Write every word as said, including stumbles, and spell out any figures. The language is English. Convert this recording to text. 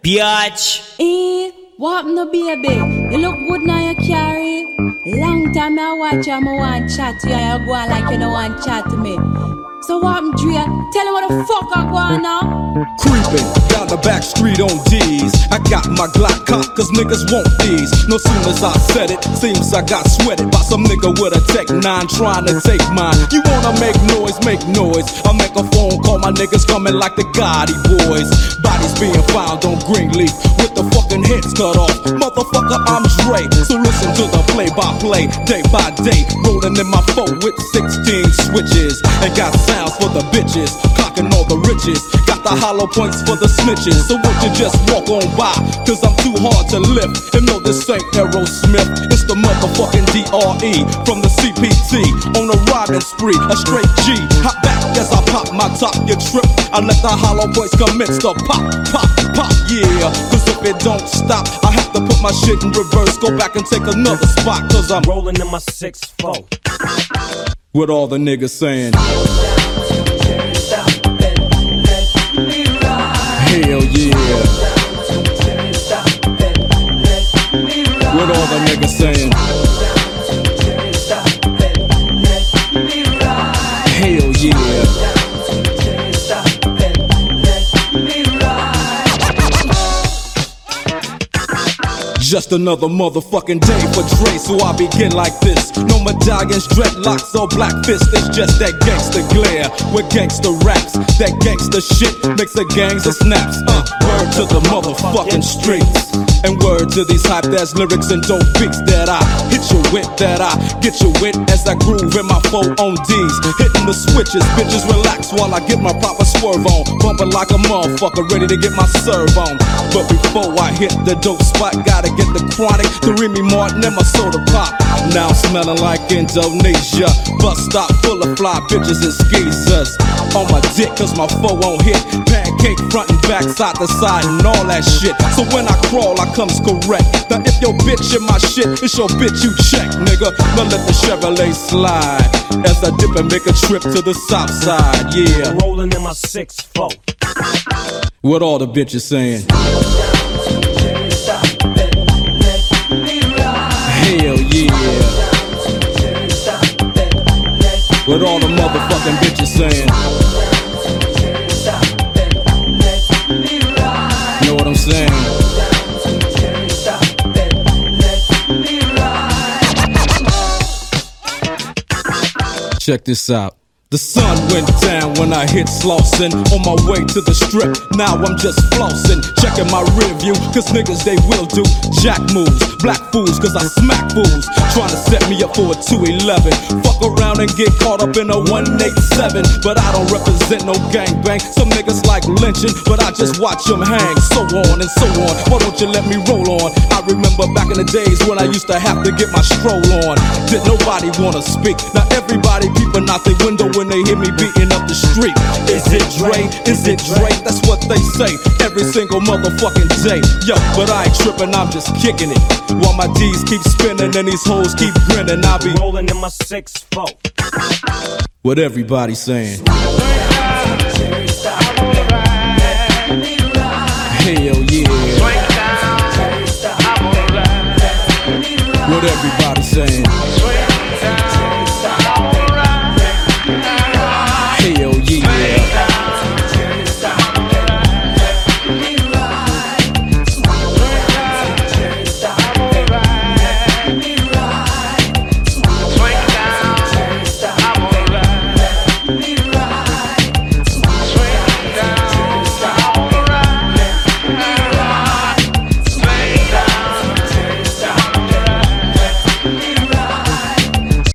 Biatch. Eh, what no baby? You look good now you carry. Long time I watch you, I want chat to you and you go on like you don't want chat to me. So what I'm Dre? Tell him what the fuck I go on now. Creeping down the back street on D's. I got my Glock cock cause niggas want these. No soon as I said it, seems I got sweated by some nigga with a Tech nine trying to take mine. You wanna make noise, make noise. I make a phone call, my niggas coming like the Gotti boys. Bodies being found on Greenleaf with the fucking heads cut off. Motherfucker, I'm Dre. So listen to the play by play, day by day. Rolling in my phone with sixteen switches. And got sounds for the bitches, clocking all the riches. Got the hollow points for the snitches. So won't you just walk on by, cause I'm too hard to lift. And no, this ain't Aerosmith, it's the motherfucking D R E from the C P T. On a riding spree, a straight G. Hop back as I pop my top, you trip. I let the hollow points commence to pop, pop, pop, yeah. Cause if it don't stop, I have to put my shit in reverse. Go back and take another spot, cause I'm rolling in my six four. With all the niggas saying hell yeah. With all the niggas saying hell yeah. Just another motherfucking day for Dre, so I begin like this. No medallions, dreadlocks, or black fists. It's just that gangster glare with gangster raps. That gangster shit makes the gangs of snaps. Uh, word to the motherfucking streets. And word to these hype ass lyrics and dope beats that I hit you with, that I get you with as I groove in my four on D's. Hitting the switches, bitches relax while I get my proper swerve on. Bumping like a motherfucker, ready to get my serve on. But before I hit the dope spot, gotta get the chronic, the Remy Martin and my soda pop. Now I'm smelling like Indonesia. Bus stop full of fly bitches and skeezers. On my dick cause my foe won't hit. Pancake front and back, side to side and all that shit. So when I crawl I comes correct. Now if your bitch in my shit, it's your bitch you check, nigga. Now let the Chevrolet slide as I dip and make a trip to the south side, yeah. Rolling in my six four. What all the bitches saying? Hell yeah. What all the motherfucking bitches saying? Know what I'm saying? Check this out. The sun went down when I hit Slauson. On my way to the strip, now I'm just flossing. Checking my rear view, cause niggas they will do jack moves. Black fools, cause I smack fools. Trying to set me up for a two eleven. Fuck around and get caught up in a one eighty-seven. But I don't represent no gangbang. Some niggas like lynching, but I just watch them hang. So on and so on, why don't you let me roll on? I remember back in the days when I used to have to get my stroll on. Did nobody wanna speak? Now everybody peeping out the window when they hear me beating up the street. Is it Dre? Is it Dre? That's what they say every single motherfucking day. Yo, but I ain't tripping, I'm just kicking it. While my D's keep spinning and these hoes keep grinning, I'll be rolling in my six four. What everybody saying? Hell yeah. What everybody saying?